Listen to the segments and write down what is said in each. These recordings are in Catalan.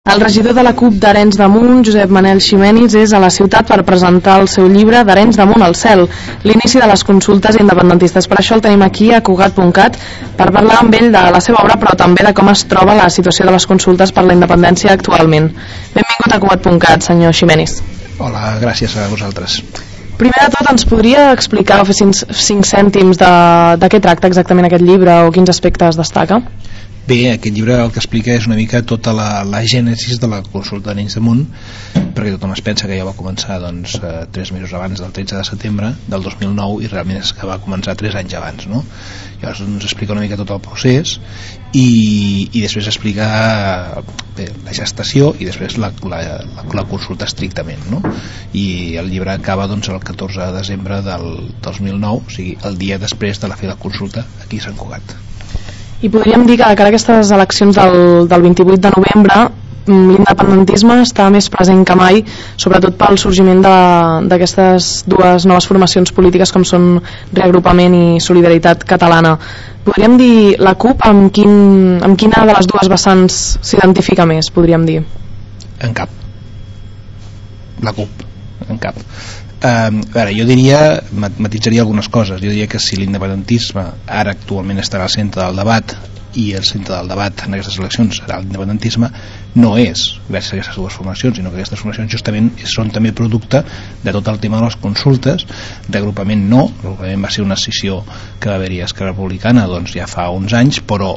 El regidor de la CUP d'Arenys de Munt, Josep Manel Ximenis, és a la ciutat per presentar el seu llibre d'Arenys de Munt al cel, l'inici de les consultes independentistes. Per això el tenim aquí a Cugat.cat per parlar amb ell de la seva obra, però també de com es troba la situació de les consultes per la independència actualment. Benvingut a Cugat.cat, senyor Ximenis. Hola, gràcies a vosaltres. Primer de tot, ens podria explicar o fer 5 cèntims de què tracta exactament aquest llibre o quins aspectes destaca? Bé, aquest llibre el que explica és una mica tota la gènesis de la consulta d'Arenys de Munt, perquè tothom es pensa que ja va començar 3 mesos abans del 13 de setembre del 2009 i realment és que va començar 3 anys abans, no? Llavors ens explica una mica tot el procés i després explica la gestació i després la consulta estrictament, no? I el llibre acaba el 14 de desembre del 2009, o sigui el dia després de la fi de la consulta aquí a Sant Cugat. I podríem dir que de cara a aquestes eleccions del 28 de novembre l'independentisme està més present que mai, sobretot pel sorgiment d'aquestes dues noves formacions polítiques com són Reagrupament i Solidaritat Catalana. Podríem dir la CUP amb quina de les dues vessants s'identifica més, podríem dir? En cap. La CUP, en cap. A veure, jo diria, matitzaria algunes coses. Jo diria que si l'independentisme ara actualment estarà al centre del debat i el centre del debat en aquestes eleccions serà l'independentisme, no és gràcies a aquestes dues formacions, sinó que aquestes formacions justament són també producte de tot el tema de les consultes. Reagrupament no, Reagrupament va ser una escissió que va haver-hi a Esquerra Republicana ja fa uns anys, però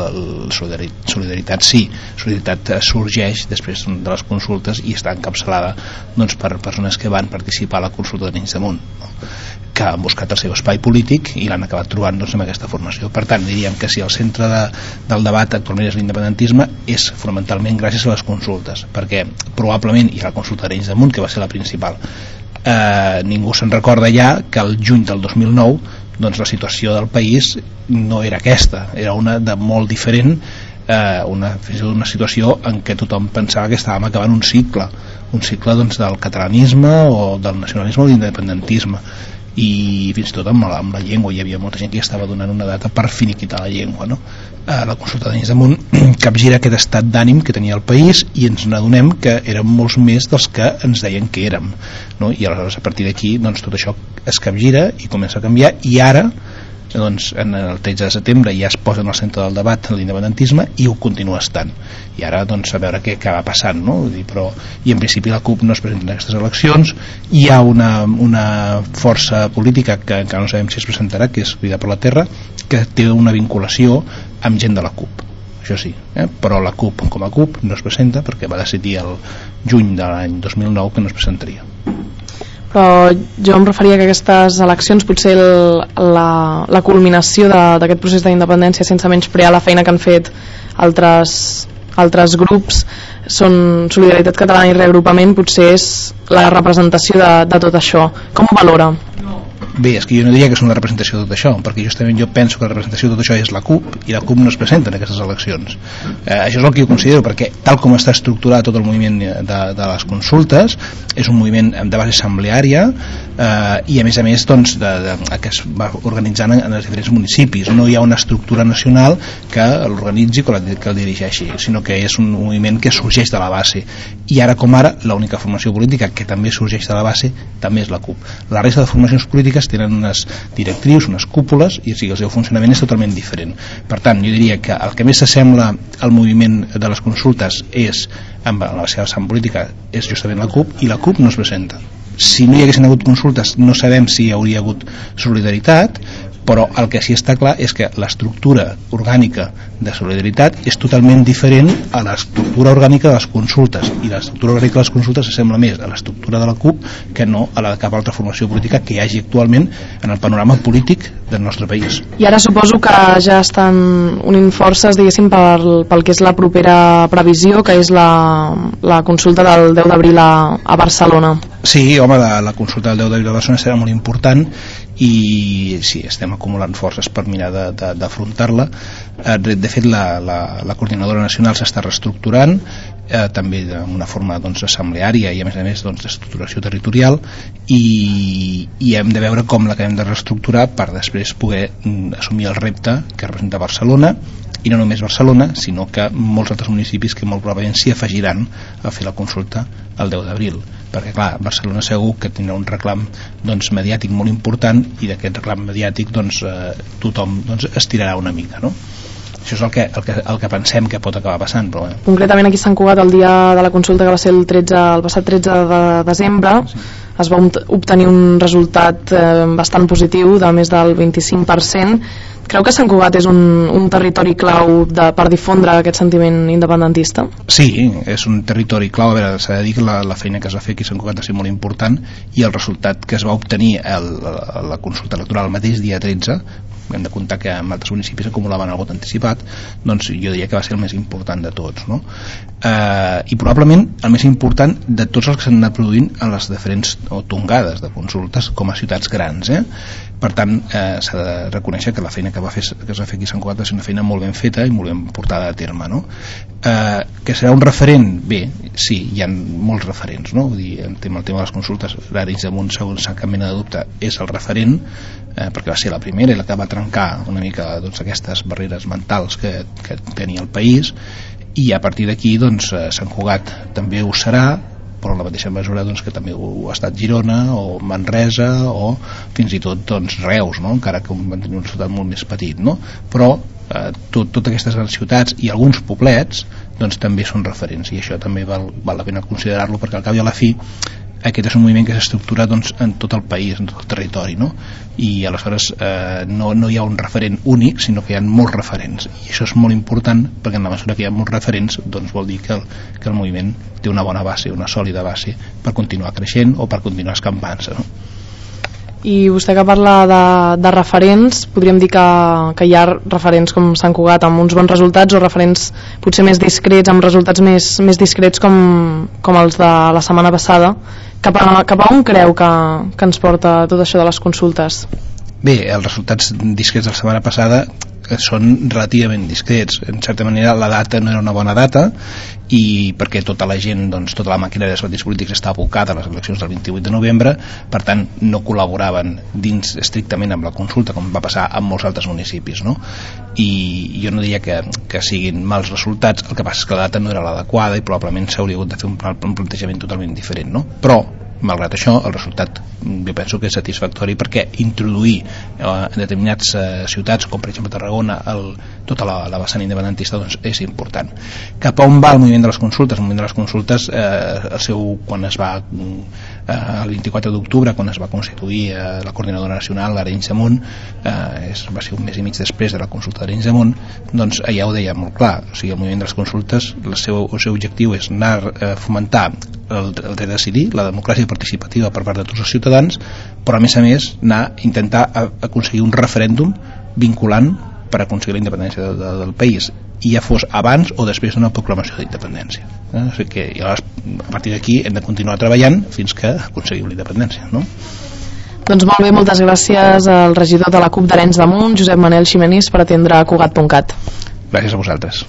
Solidaritat sí, Solidaritat sorgeix després de les consultes i està encapçalada per persones que van participar a la consulta d'Arenys de Munt, no? Que han buscat el seu espai polític i l'han acabat trobant amb aquesta formació. Per tant, diríem que si el centre del debat actualment és l'independentisme, és fonamentalment gràcies a les consultes, perquè probablement, i a la consulta d'Arenys de Munt, que va ser la principal, ningú se'n recorda ja que el juny del 2009 la situació del país no era aquesta, era una de molt diferent, una situació en què tothom pensava que estàvem acabant un cicle del catalanisme o del nacionalisme o de l'independentisme, i fins i tot amb la llengua hi havia molta gent que estava donant una data per finiquitar la llengua, no? La consulta d'Arenys de Munt capgira aquest estat d'ànim que tenia el país i ens n'adonem que érem molts més dels que ens deien que érem, no? I aleshores a partir d'aquí tot això es capgira i comença a canviar, i ara en el 13 de setembre ja es posa en el centre del debat l'independentisme i ho continua estant, i ara a veure què acaba passant, no? I en principi la CUP no es presenta en aquestes eleccions. Hi ha una força política que encara no sabem si es presentarà, que és Vida per la Terra, que té una vinculació amb gent de la CUP, això sí, però la CUP com a CUP no es presenta perquè va decidir el juny de l'any 2009 que no es presentaria. Però jo em referia que aquestes eleccions, potser la culminació d'aquest procés d'independència, sense menysprear la feina que han fet altres grups, són Solidaritat Catalana i Reagrupament, potser és la representació de tot això. Com ho valora? Bé, és que jo no diria que és una representació de tot això, perquè justament jo penso que la representació de tot això és la CUP, i la CUP no es presenta en aquestes eleccions. Això és el que jo considero, perquè tal com està estructurat tot el moviment de les consultes, és un moviment de base assembleària, i a més que es va organitzant en els diferents municipis. No hi ha una estructura nacional que l'organitzi, que el dirigeixi, sinó que és un moviment que sorgeix de la base, i ara com ara l'única formació política que també sorgeix de la base també és la CUP. La resta de formacions polítiques tenen unes directrius, unes cúpules, i el seu funcionament és totalment diferent. Per tant, jo diria que el que més s'assembla al moviment de les consultes amb la seva vessant política és justament la CUP, i la CUP no es presenta. Si no hi haguessin hagut consultes no sabem si hi hauria hagut solidaritat, però el que sí està clar és que l'estructura orgànica de Solidaritat és totalment diferent a l'estructura orgànica de les consultes, i l'estructura orgànica de les consultes s'assembla més a l'estructura de la CUP que no a la de cap altra formació política que hi hagi actualment en el panorama polític del nostre país. I ara suposo que ja estan unint forces, diguéssim, pel que és la propera previsió, que és la consulta del 10 d'abril a Barcelona. Sí, home, la consulta del 10 d'abril a Barcelona serà molt important, i sí, estem acumulant forces per mirar d'afrontar-la. De fet, la coordinadora nacional s'està reestructurant, també d'una forma assembleària i a més d'estructuració territorial, i hem de veure com l'acabem de reestructurar per després poder assumir el repte que representa Barcelona i no només Barcelona, sinó que molts altres municipis que molt probablement s'hi afegiran a fer la consulta el 10 d'abril, perquè clar, Barcelona segur que tindrà un reclam mediàtic molt important, i d'aquest reclam mediàtic tothom estirarà una mica, no? Això és el que pensem que pot acabar passant, però concretament aquí a Sant Cugat, el dia de la consulta, que va ser el passat 13 de desembre, sí, es va obtenir un resultat bastant positiu, de més del 25%. Creu que Sant Cugat és un territori clau per difondre aquest sentiment independentista? Sí, és un territori clau. A veure, s'ha de dir que la feina que es va fer aquí a Sant Cugat va ser molt important, i el resultat que es va obtenir a la consulta electoral el mateix dia 13, hem de comptar que en altres municipis acumulaven el vot anticipat, doncs jo diria que va ser el més important de tots, no? I probablement el més important de tots els que s'han anat produint en les diferents tongades de consultes com a ciutats grans, Per tant, s'ha de reconèixer que la feina que es va fer aquí a Sant Cugat va ser una feina molt ben feta i molt ben portada a terme, no? Que serà un referent? Bé, sí, hi ha molts referents, no? Vull dir, el tema de les consultes, l'Arenys de Munt, segons cap mena de dubte, és el referent, perquè va ser la primera i la que va trencar una mica aquestes barreres mentals que tenia el país, i a partir d'aquí Sant Cugat també ho serà, però en la mateixa mesura que també ho ha estat Girona o Manresa o fins i tot Reus, no? Encara que van tenir un resultat molt més petit, no? Però totes aquestes grans ciutats i alguns poblets també són referents, i això també val la pena considerar-lo, perquè al cap i a la fi aquest és un moviment que s'estructura en tot el país, en tot el territori, no? I aleshores no hi ha un referent únic, sinó que hi ha molts referents, i això és molt important, perquè en la mesura que hi ha molts referents vol dir que el moviment té una bona base, una sòlida base per continuar creixent o per continuar escampant-se, no? I vostè que parla de referents, podríem dir que hi ha referents com Sant Cugat amb uns bons resultats, o referents potser més discrets, amb resultats més discrets com els de la setmana passada. Cap a on creu que ens porta tot això de les consultes? Bé, els resultats discrets de la setmana passada són relativament discrets. En certa manera la data no era una bona data, i perquè tota la gent, tota la màquina de partits polítics està abocada a les eleccions del 28 de novembre, per tant no col·laboraven dins estrictament amb la consulta, com va passar en molts altres municipis, no? I jo no diria que siguin mals resultats, el que passa és que la data no era l'adequada i probablement s'hauria hagut de fer un plantejament totalment diferent, no? Però malgrat això, el resultat jo penso que és satisfactori, perquè introduir en determinades ciutats, com per exemple Tarragona, tota la vessant independentista, és important. Cap a on va el moviment de les consultes? El moviment de les consultes, quan es va el 24 d'octubre, quan es va constituir la coordinadora nacional, l'Arenys de Munt, va ser un mes i mig després de la consulta d'Arenys de Munt, doncs allà ho deia molt clar, o sigui, el moviment de les consultes, el seu objectiu és anar a fomentar el dret a decidir, la democràcia participativa per part de tots els ciutadans, però a més anar a intentar aconseguir un referèndum vinculant per aconseguir la independència del país, i ja fos abans o després d'una proclamació d'independència. O sigui que a partir d'aquí hem de continuar treballant fins que aconseguim la independència, no? Doncs molt bé, moltes gràcies al regidor de la CUP d'Arenys de Munt, Josep Manel Ximenís, per atendre a Cugat.cat. Gràcies a vosaltres.